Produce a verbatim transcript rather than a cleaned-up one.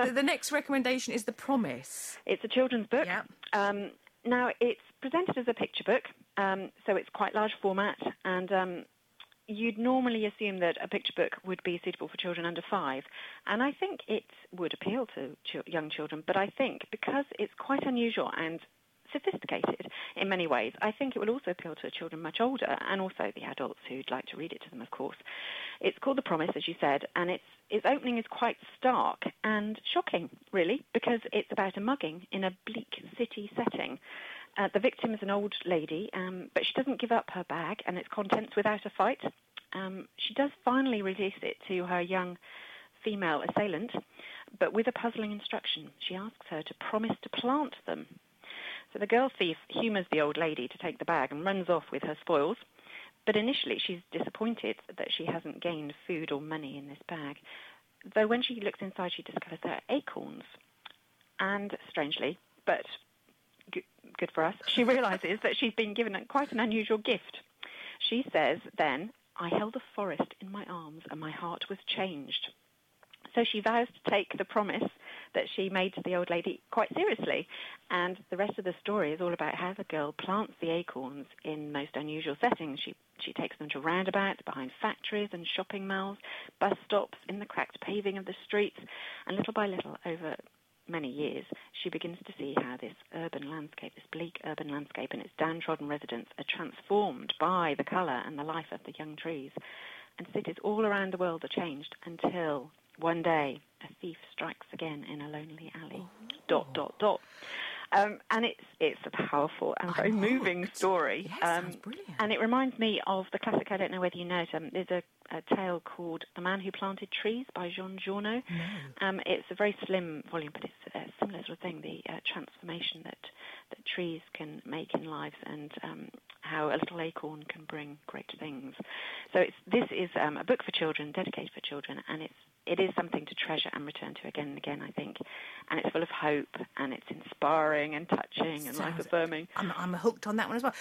the, the next recommendation is The Promise. It's a children's book. Yeah. Um, now, it's presented as a picture book, um, so it's quite large format, and um, you'd normally assume that a picture book would be suitable for children under five, and I think it would appeal to ch- young children, but I think because it's quite unusual and sophisticated in many ways, I think it will also appeal to children much older, and also the adults who'd like to read it to them, of course. It's called The Promise, as you said, and it's its opening is quite stark and shocking, really, because it's about a mugging in a bleak city setting. Uh, the victim is an old lady, um, but she doesn't give up her bag and its contents without a fight. Um, she does finally release it to her young female assailant, but with a puzzling instruction. She asks her to promise to plant them. So the girl thief humours the old lady to take the bag and runs off with her spoils. But initially she's disappointed that she hasn't gained food or money in this bag. Though when she looks inside, she discovers there are acorns. And strangely, but g- good for us, she realises that she's been given a, quite an unusual gift. She says then, "I held the forest in my arms and my heart was changed." So she vows to take the promise that she made to the old lady quite seriously. And the rest of the story is all about how the girl plants the acorns in most unusual settings. She she takes them to roundabouts, behind factories and shopping malls, bus stops, in the cracked paving of the streets. And little by little, over many years, she begins to see how this urban landscape, this bleak urban landscape and its downtrodden residents are transformed by the colour and the life of the young trees. And cities all around the world are changed until one day a thief strikes again in a lonely alley. Oh. Dot, dot, dot. Um, and it's it's a powerful and very I'm moving hooked. story. Yes, um, sounds brilliant. And it reminds me of the classic, I don't know whether you know it, um, there's a, a tale called The Man Who Planted Trees by Jean Journeau. No. Um, it's a very slim volume, but it's a similar sort of thing, the uh, transformation that, that trees can make in lives, and um, how a little acorn can bring great things. So it's, this is um, a book for children, dedicated for children, and it's it is something to treasure and return to again and again, I think. And it's full of hope, and it's inspiring and touching and Sounds- life-affirming. I'm, I'm hooked on that one as well.